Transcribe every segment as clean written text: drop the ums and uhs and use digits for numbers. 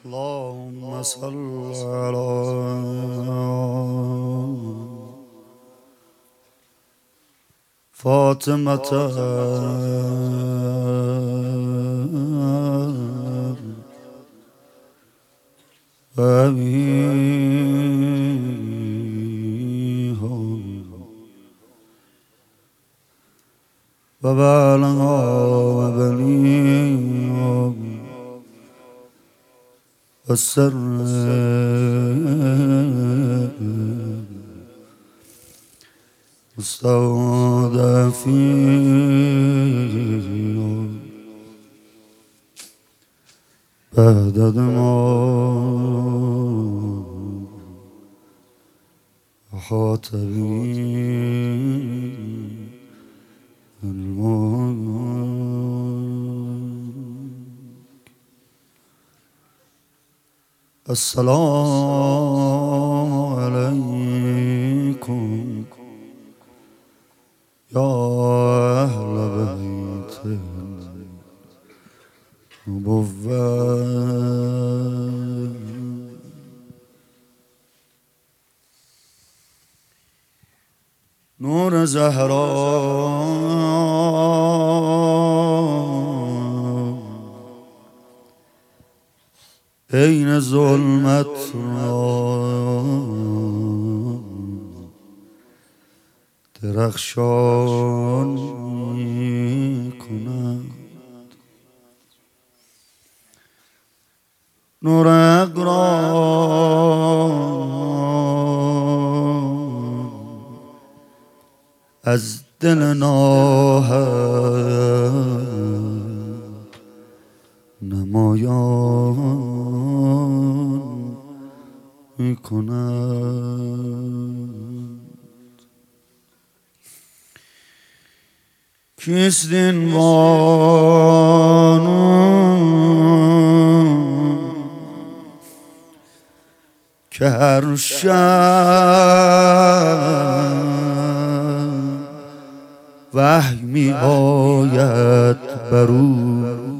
اللهم صل على فاطمة أبيها وبالغا وبنيها والسر مستودعين بعد دماء أحاط بي السلام عليكم يا أهل بيت النبوة نور زهرا این ظلمت را درخشان می کند نور اقران از دل ناهد نمایان می کند کیست این بانو که هر شب وحی می آید برو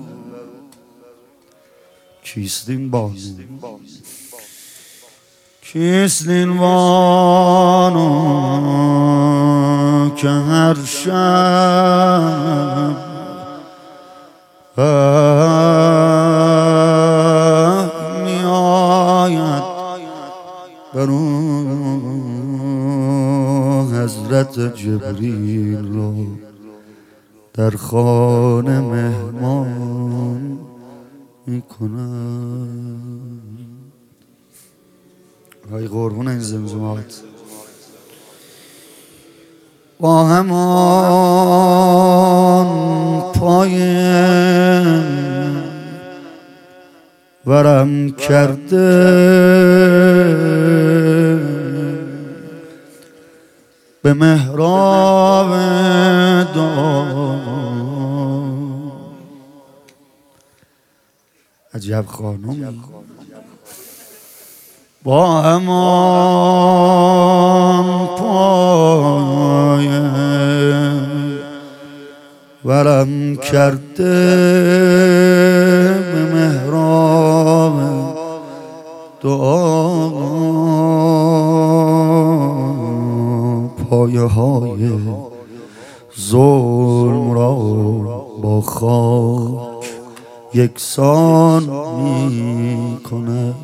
کیست این بانو کیست این بانو که هر شب می آید برو حضرت جبریل را در خانه مهمان می کند های قربون این زمزمات با همان پای ورم کرده به محراب دعا عجب خانم با همان پای ورم کرده به محراب دعا پایه های ظلم را با خاک یکسان می کند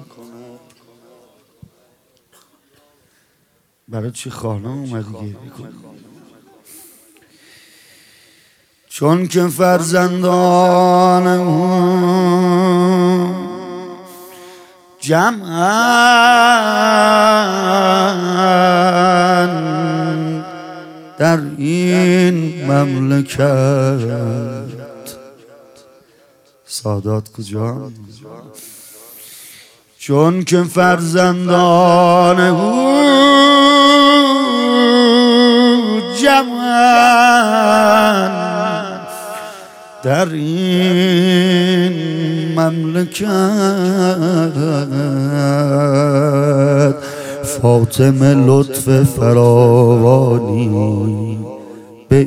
برای چی خانم اومدی گریه کنی چون که فرزندان او جمعاً در این مملکت سادات کجا چون که فرزندان او جمعاً در این مملکت فاطمه لطف فراوانی به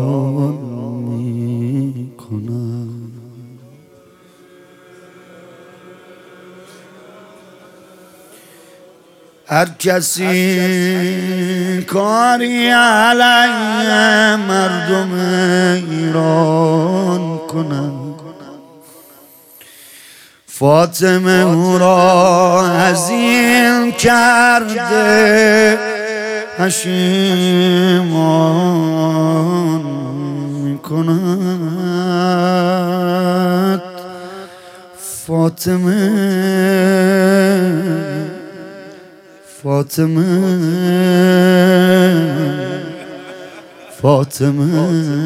ایران می کند هر کسی کاری علیه مردم ایران کنن، فاطمه او را عزیز کرده پشیمان میکند. فاطمه فاطمه فاطمه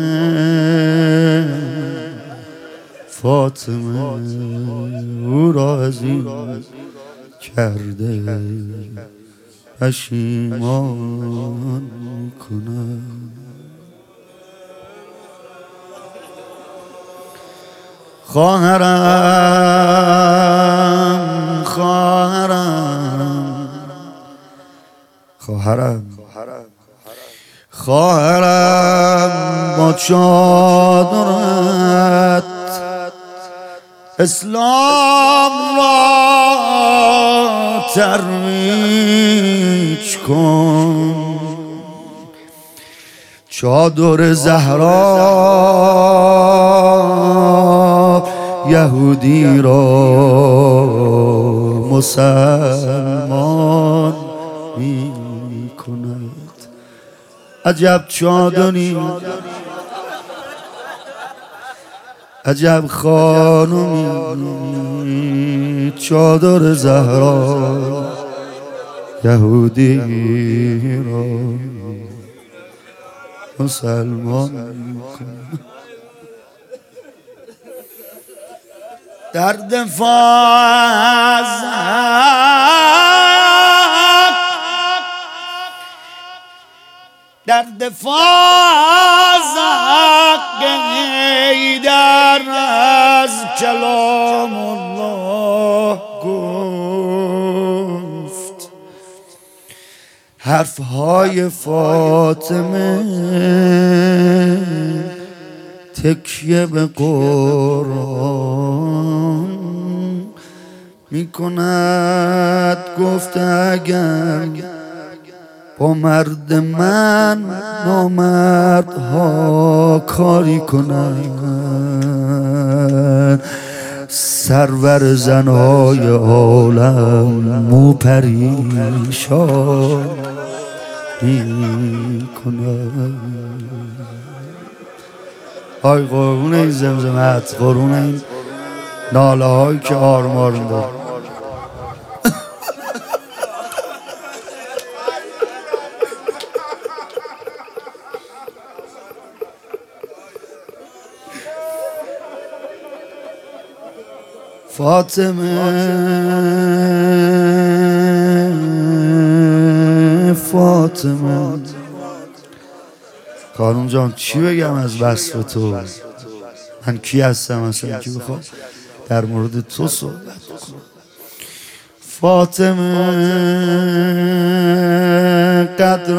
فاطمه او را عزیز کرده پشیمان کند. خواهرم خواهرم خواهرم خواهرم با چادرت اسلام را ترویج کن. چادر زهرا یهودی را مسلمان می کند. عجب چادری، عجب خانمی، چادر زهرا یهودی را مسلمان می‌کند. در دفاع از حق، در دفاع از حق حیدر از کلام الله گفت. حرفهای فاطمه تکیه به قرآن می کند. گفت اگر با مرد من نامردها کاری کنند، سرور زنهای عالم مو پریشان می کند. آی قربون این زمزمت، قربون این ناله هایی که آرمارون دار. فاطمه فاطمه خانم جان چی بگم از وصف تو؟ من کی هستم اصلا که بخواد در مورد تو صحبت کنم؟ فاطمه قدر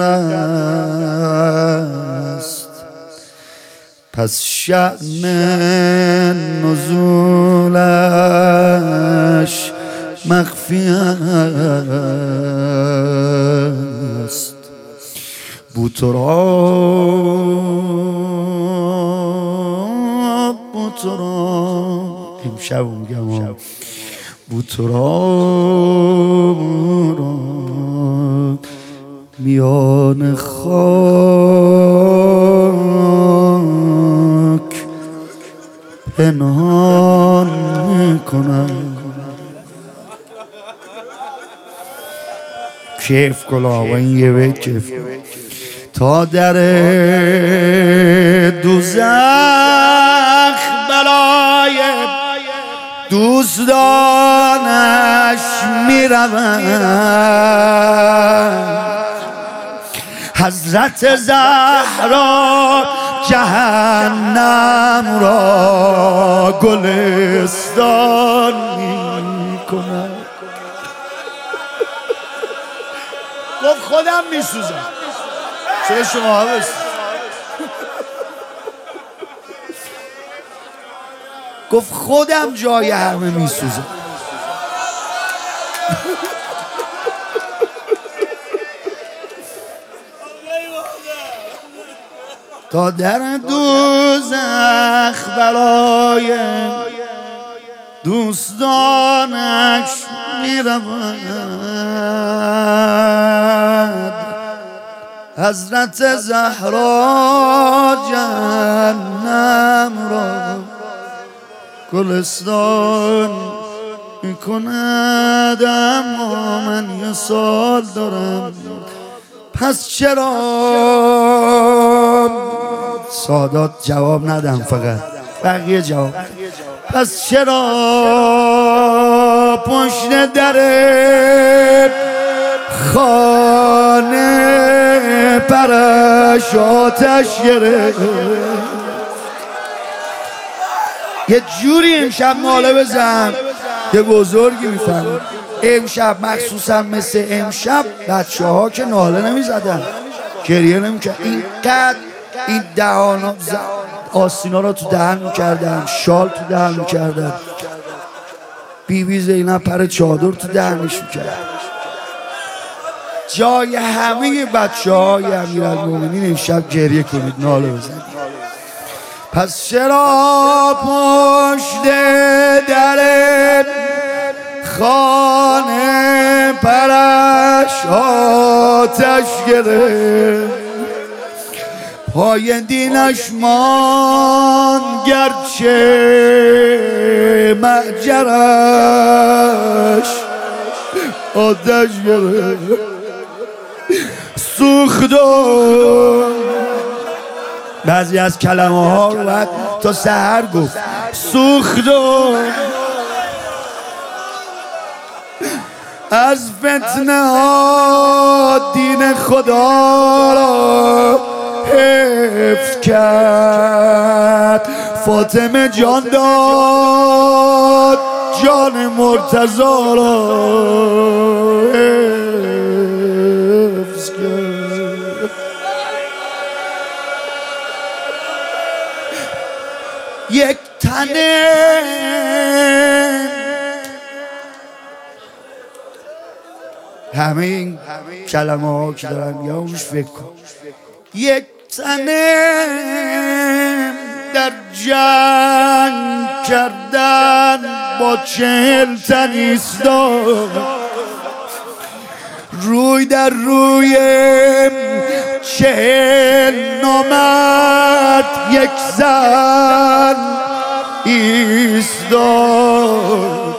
است، پس شأن نزولش مخفی است. بوتراب بوتراب امشب میگم بوتراب میان خاک پنهان میکنم. کیف کلا و این یه بیت کیف تا در دوزخ بلای دوستانش میروند. حضرت زهرا جهنم را گلستان میکند. گفت خودم میسوزم. چه شما بست؟ گفت خودم جای همه میسوزم. تا در دوزخ برای دوستانش میرود. حضرت زهرا جهنم را گلستان میکند، اما من یه سال دارم، پس چرا؟ سادات جواب ندم، فقط بقیه جواب. پس چرا پشت در خانه پرش آتش گرفت؟ یه جوری امشب ناله بزن یه بزرگی میفهمه. امشب مخصوصا مثل امشب بچه ها که ناله نمیزدن، گریه نمیکرد، اینقدر این دهان آستینا را تو دهن میکردن، شال تو دهن میکردن، بیبی زینب پر چادر تو دهنش میکرد. جای همه بچه های امیرالمومنین امشب گریه کنید، ناله بزنید. پس چرا پشت در خانه پرش آتش گرفت؟ پای دینش مان گرچه معجرش آتش گرفت. سوختم. بعضی از کلمه ها رو باید تا سحر گفت. سوختم از فتنه ها دین خدا را حفظ کرد. فاطمه جان داد جان مرتضی را حفظ کرد. یک تنه همه این کلمه ها که دارن میگم روش فکر کن. یک تنه در جنگ کردن با 40 تن ایستاد، روی در روی 40 نامرد یک زن ایستاد.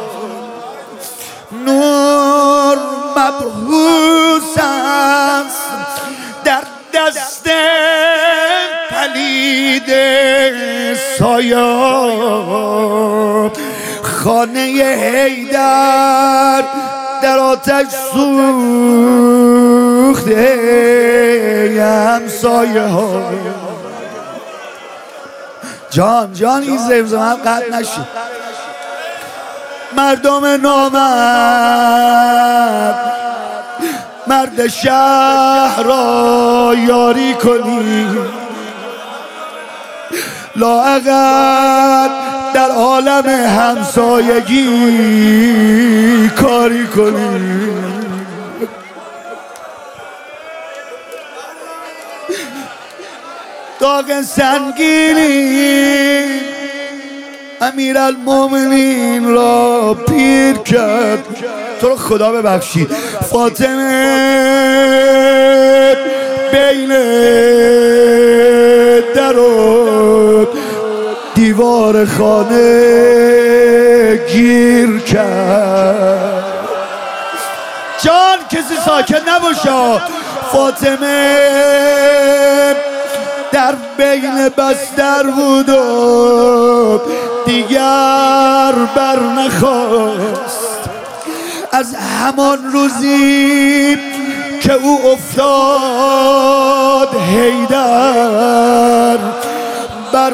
نور مبهوس است در دست پلید سایه، خانه حیدر در آتش سوخته همسایه ها. جان این زمزمه قطع نشد. مردم نامرد مرد شهر را یاری کنی، لااقل در عالم همسایگی کاری کنی. داغ سنگینی امیرالمومنین را پیر کرد. تو رو خدا ببخشید. فاطمه بین در و دیوار خانه گیر کرد. جان کسی ساکت نباشه. فاطمه در بین بستر بود و دیگر بر نخواست. از همان روزی که او افتاد حیدر بر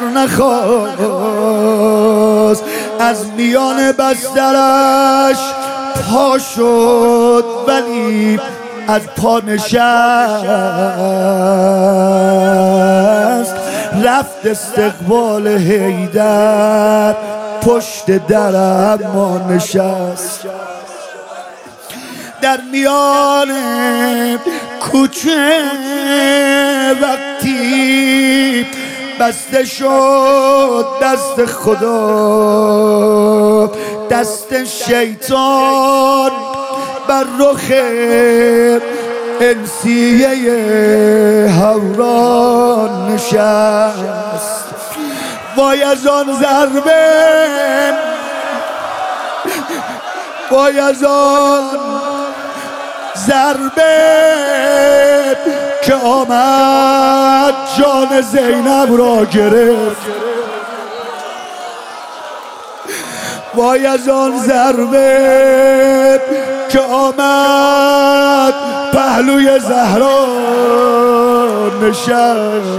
نخواست. از میان بسترش پا شد ولی از پا نشست. رفت استقبال حیدر پشت در اما نشست. در میان کوچه وقت وقتی بسته شد دست خدا، دست شیطان بر رخ انسیه حوران نشست. وای از آن ضربه، وای از آن ضربه که آمد جان زینب را گرفت. وای از آن ضربه که آمد پهلوی زهرا نشست.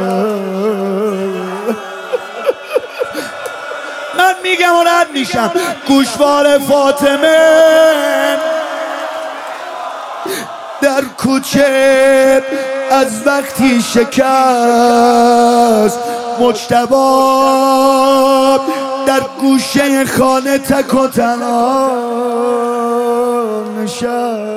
من میگم و رد میشم، گوشوار فاطمه در کوچه از وقتی شکست، مجتبی در گوشه خانه تک و تنها نشست.